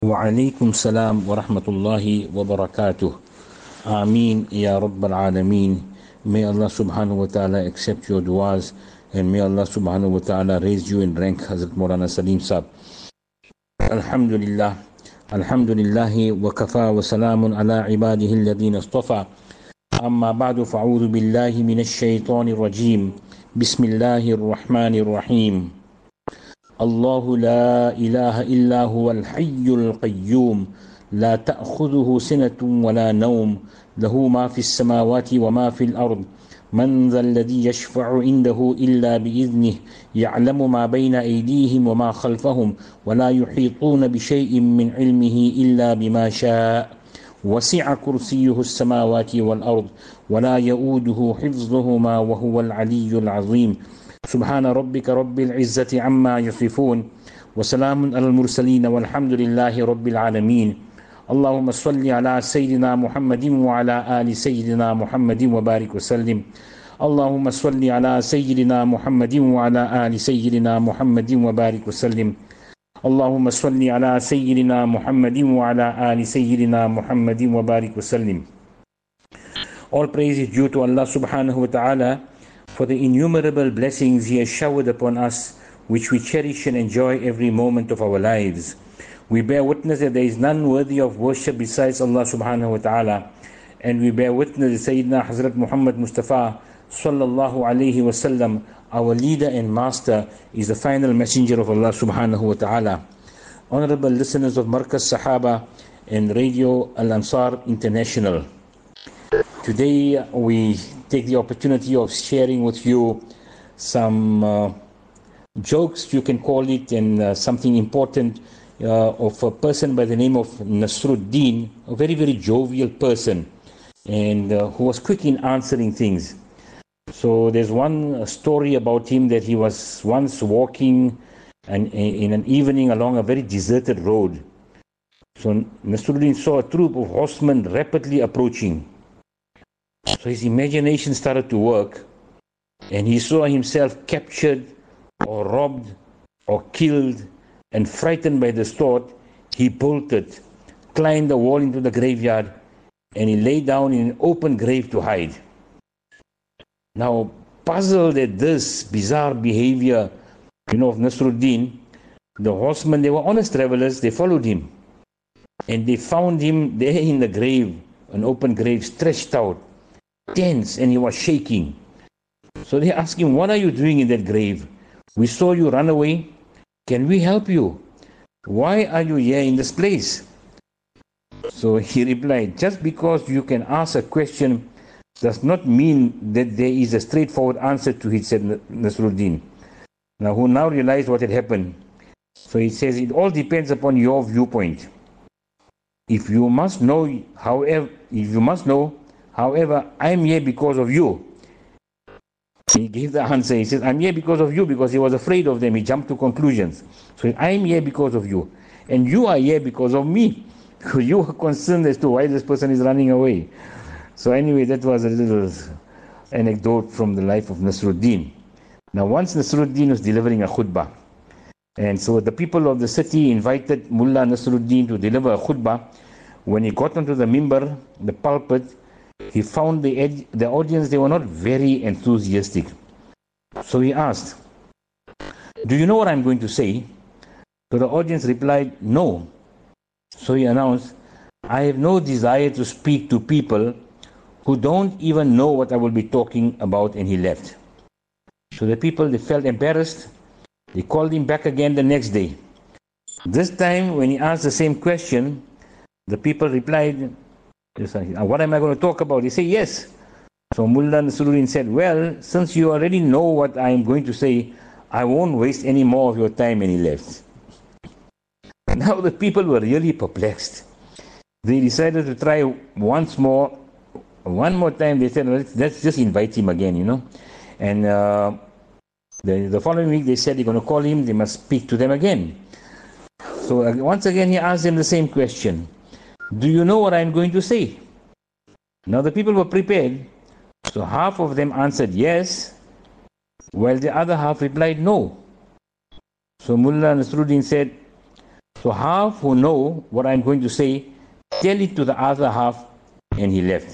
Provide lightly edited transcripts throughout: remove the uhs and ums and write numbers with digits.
وعليكم السلام ورحمة الله وبركاته. Ameen Ya Rabbal Alameen. May Allah subhanahu wa ta'ala accept your du'as and may Allah subhanahu wa ta'ala raise you in rank, Hazrat Maulana Salim Saab. Alhamdulillah. Alhamdulillahi wa kafa wa salamun ala ibadihi alladhina istafa. أما بعد فأعوذ بالله من الشيطان الرجيم. بسم الله الرحمن الرحيم. الله لا إله إلا هو الحي القيوم لا تأخذه سنة ولا نوم له ما في السماوات وما في الأرض من ذا الذي يشفع عنده إلا بإذنه يعلم ما بين أيديهم وما خلفهم ولا يحيطون بشيء من علمه إلا بما شاء وسع كرسيه السماوات والأرض ولا يؤوده حفظهما وهو العلي العظيم. سبحان ربك رب العزة عما يصفون وسلام على المرسلين والحمد لله رب العالمين. اللهم صل على سيدنا محمد وعلى آل سيدنا محمد وبارك وسلم. اللهم صل على سيدنا محمد وعلى آل سيدنا محمد وبارك وسلم. اللهم صل على سيدنا محمد وعلى آل سيدنا محمد وبارك وسلم. All praise is due to Allah subhanahu wa ta'ala for the innumerable blessings He has showered upon us, which we cherish and enjoy every moment of our lives. We bear witness that there is none worthy of worship besides Allah subhanahu wa ta'ala, and we bear witness that Sayyidina Hazrat Muhammad Mustafa sallallahu alayhi wasallam, our leader and master, is the final messenger of Allah subhanahu wa ta'ala. Honorable listeners of Markaz Sahaba and Radio Al Ansar International, today we take the opportunity of sharing with you some jokes, you can call it, and something important of a person by the name of Nasruddin, a very, very jovial person, and who was quick in answering things. So there's one story about him that he was once walking in an evening along a very deserted road. So Nasruddin saw a troop of horsemen rapidly approaching. So his imagination started to work, and he saw himself captured or robbed or killed, and frightened by this thought, he bolted, climbed the wall into the graveyard, and he lay down in an open grave to hide. Now, puzzled at this bizarre behavior, of Nasruddin, the horsemen, they were honest travelers, they followed him, and they found him there in the grave, an open grave, stretched out, tense, and he was shaking. So they asked him, "What are you doing in that grave? We saw you run away. Can we help you? Why are you here in this place?" So he replied, "Just because you can ask a question does not mean that there is a straightforward answer to it," said Nasruddin. Now, who now realized what had happened. So he says, "It all depends upon your viewpoint. If you must know, however, I am here because of you." He gave the answer. He says, "I'm here because of you," because he was afraid of them. He jumped to conclusions. So I am here because of you. And you are here because of me. Because you are concerned as to why this person is running away. So anyway, that was a little anecdote from the life of Nasruddin. Now, once Nasruddin was delivering a khutbah. And so the people of the city invited Mullah Nasruddin to deliver a khutbah. When he got onto the mimbar, the pulpit, he found the audience, they were not very enthusiastic. So he asked, "Do you know what I'm going to say?" So the audience replied, "No." So he announced, "I have no desire to speak to people who don't even know what I will be talking about," and he left. So the people, they felt embarrassed. They called him back again the next day. This time, when he asked the same question, the people replied, "What am I going to talk about?" He said, "Yes." So Mullah Nasruddin said, "Well, since you already know what I am going to say, I won't waste any more of your time," and he left. Now the people were really perplexed. They decided to try one more time. They said, let's just invite him again, And the following week they said they're going to call him, they must speak to them again. So once again he asked them the same question. "Do you know what I'm going to say?" Now the people were prepared. So half of them answered yes, while the other half replied no. So Mullah Nasruddin said, So half who know what I'm going to say, tell it to the other half, and he left.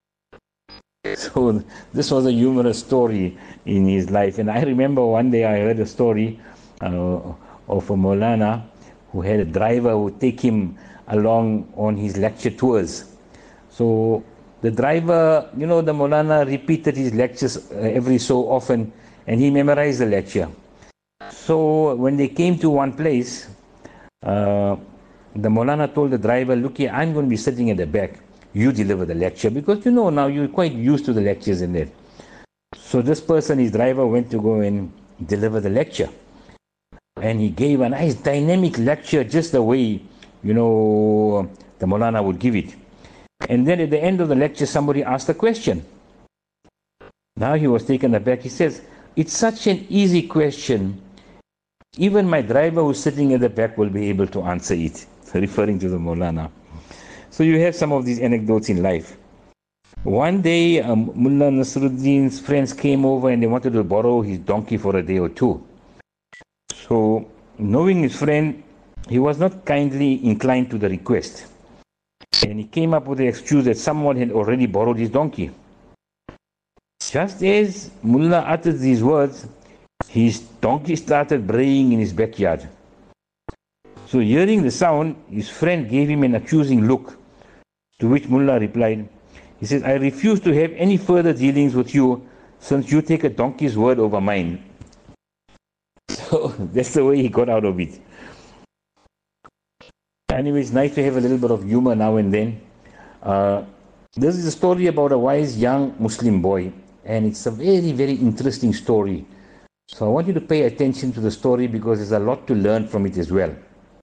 So this was a humorous story in his life. And I remember one day I heard a story of a Maulana who had a driver who would take him along on his lecture tours. So the driver, the Maulana repeated his lectures every so often, and he memorized the lecture. So when they came to one place, the Maulana told the driver, look here, I'm going to be sitting at the back. You deliver the lecture, because now you're quite used to the lectures in there. So this person, his driver, went to go and deliver the lecture. And he gave a nice dynamic lecture, just the way, the Maulana would give it. And then at the end of the lecture, somebody asked a question. Now he was taken aback. He says, it's such an easy question. Even my driver who's sitting at the back will be able to answer it, referring to the Maulana. So you have some of these anecdotes in life. One day, Mullah Nasruddin's friends came over and they wanted to borrow his donkey for a day or two. So, knowing his friend, he was not kindly inclined to the request. And he came up with the excuse that someone had already borrowed his donkey. Just as Mullah uttered these words, his donkey started braying in his backyard. So hearing the sound, his friend gave him an accusing look, to which Mullah replied, he says, I refuse to have any further dealings with you since you take a donkey's word over mine. So that's the way he got out of it. Anyway, it's nice to have a little bit of humor now and then. This is a story about a wise young Muslim boy, and it's a very, very interesting story. So I want you to pay attention to the story because there's a lot to learn from it as well.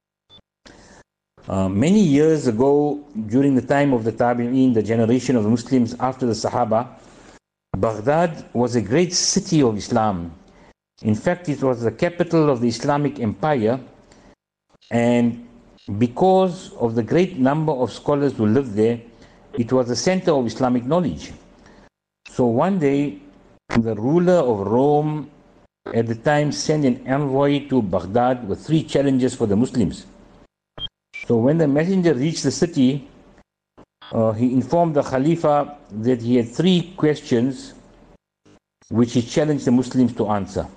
Many years ago, during the time of the Tabi'een, the generation of the Muslims after the Sahaba, Baghdad was a great city of Islam. In fact, it was the capital of the Islamic Empire, and because of the great number of scholars who lived there, it was the center of Islamic knowledge. So one day, the ruler of Rome at the time sent an envoy to Baghdad with 3 challenges for the Muslims. So when the messenger reached the city, he informed the Khalifa that he had 3 questions which he challenged the Muslims to answer.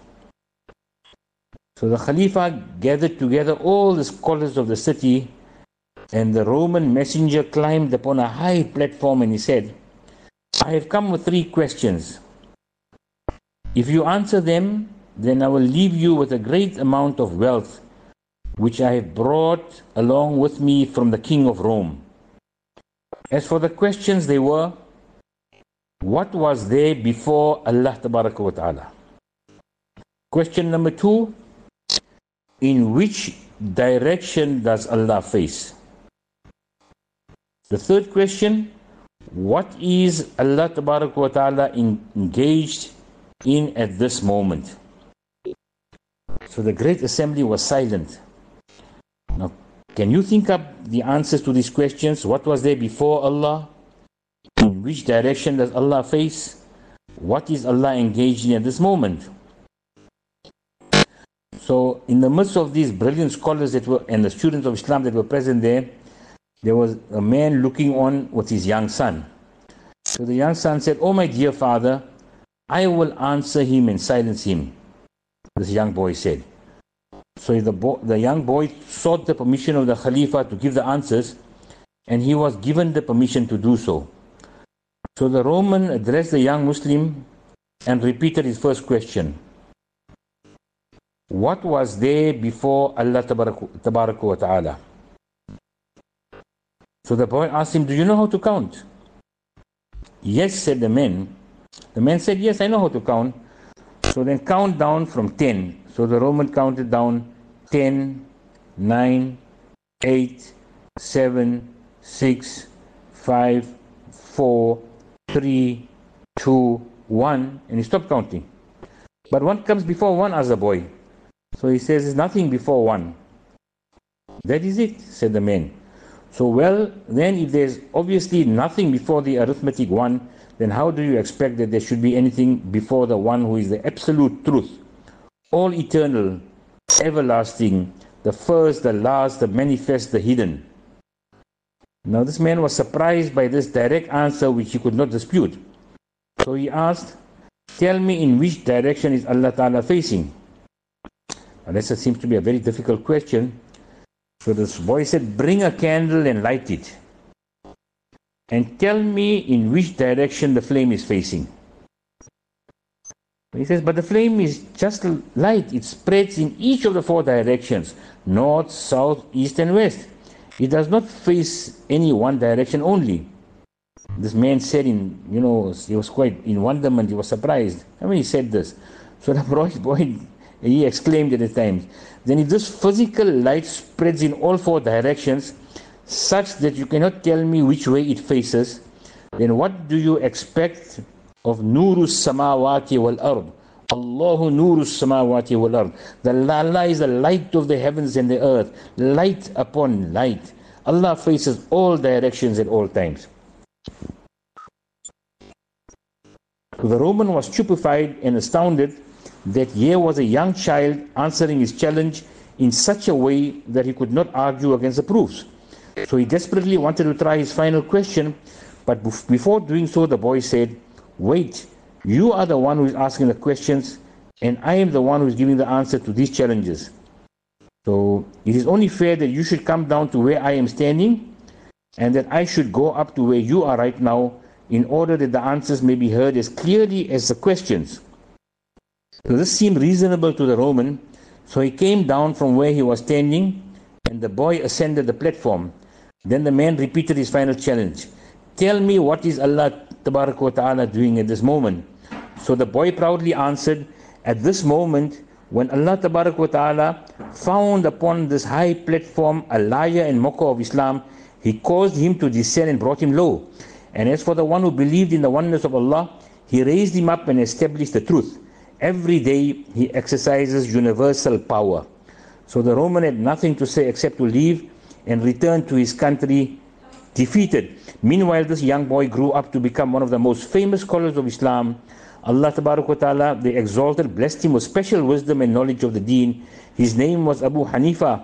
So the Khalifa gathered together all the scholars of the city, and the Roman messenger climbed upon a high platform and he said, I have come with 3 questions. If you answer them, then I will leave you with a great amount of wealth which I have brought along with me from the king of Rome. As for the questions, they were, what was there before Allah Tabaraka wa Ta'ala? Question number 2, in which direction does Allah face? The 3rd question, what is Allah Tabaraka wa Ta'ala engaged in at this moment? So the great assembly was silent. Now, can you think up the answers to these questions? What was there before Allah? In which direction does Allah face? What is Allah engaged in at this moment? So, in the midst of these brilliant scholars and the students of Islam that were present there was a man looking on with his young son. So the young son said, oh my dear father, I will answer him and silence him. This young boy said. So the young boy sought the permission of the Khalifa to give the answers, and he was given the permission to do so. So the Roman addressed the young Muslim and repeated his first question. What was there before Allah Tabaraka wa Ta'ala? So the boy asked him, do you know how to count? Yes, said the man. The man said, yes, I know how to count. So then count down from 10. So the Roman counted down 10, 9, 8, 7, 6, 5, 4, 3, 2, 1, and he stopped counting. But 1 comes before 1, asked the boy. So he says, there's nothing before 1. That is it, said the man. So well, then if there's obviously nothing before the arithmetic 1, then how do you expect that there should be anything before the one who is the absolute truth, all eternal, everlasting, the first, the last, the manifest, the hidden. Now this man was surprised by this direct answer which he could not dispute. So he asked, tell me, in which direction is Allah Ta'ala facing? Now this seems to be a very difficult question. So this boy said, bring a candle and light it, and tell me in which direction the flame is facing. He says, but the flame is just light. It spreads in each of the 4 directions, north, south, east and west. It does not face any one direction only. This man said he was quite in wonderment, he was surprised. He said this. So the boy, he exclaimed at the time, then if this physical light spreads in all 4 directions, such that you cannot tell me which way it faces, then what do you expect of Nurus Samawati wal Ard? Allahu Nurus Samawati wal Ard. Allah is the light of the heavens and the earth, light upon light. Allah faces all directions at all times. The Roman was stupefied and astounded that here was a young child answering his challenge in such a way that he could not argue against the proofs. So he desperately wanted to try his final question, but before doing so, the boy said, wait, you are the one who is asking the questions, and I am the one who is giving the answer to these challenges. So it is only fair that you should come down to where I am standing, and that I should go up to where you are right now, in order that the answers may be heard as clearly as the questions. So this seemed reasonable to the Roman, so he came down from where he was standing, and the boy ascended the platform. Then the man repeated his final challenge. Tell me, what is Allah Tabarak wa Ta'ala doing at this moment? So the boy proudly answered, at this moment, when Allah Tabarak wa Ta'ala found upon this high platform a liar and mocker of Islam, He caused him to descend and brought him low. And as for the one who believed in the oneness of Allah, He raised him up and established the truth. Every day he exercises universal power. So the Roman had nothing to say except to leave and return to his country defeated. Meanwhile, this young boy grew up to become one of the most famous scholars of Islam. Allah Tabarak wa Ta'ala, the Exalted, blessed him with special wisdom and knowledge of the deen. His name was Abu Hanifa,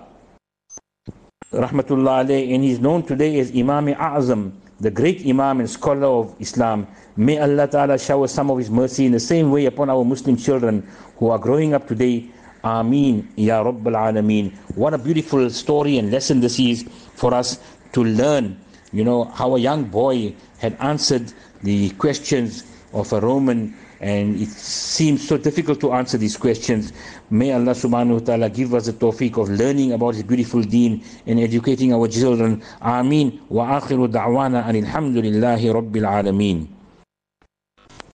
Rahmatullah alayh, and he is known today as Imam A'azam, the great Imam and scholar of Islam. May Allah Ta'ala shower some of His mercy in the same way upon our Muslim children who are growing up today. Ameen, Ya Rabbal Alameen. What a beautiful story and lesson this is for us to learn. You know, how a young boy had answered the questions of a Roman, and it seems so difficult to answer these questions. May Allah subhanahu wa ta'ala give us the tawfiq of learning about His beautiful deen and educating our children. Ameen. Wa akhiru da'wana anil hamdulillahi rabbil alameen.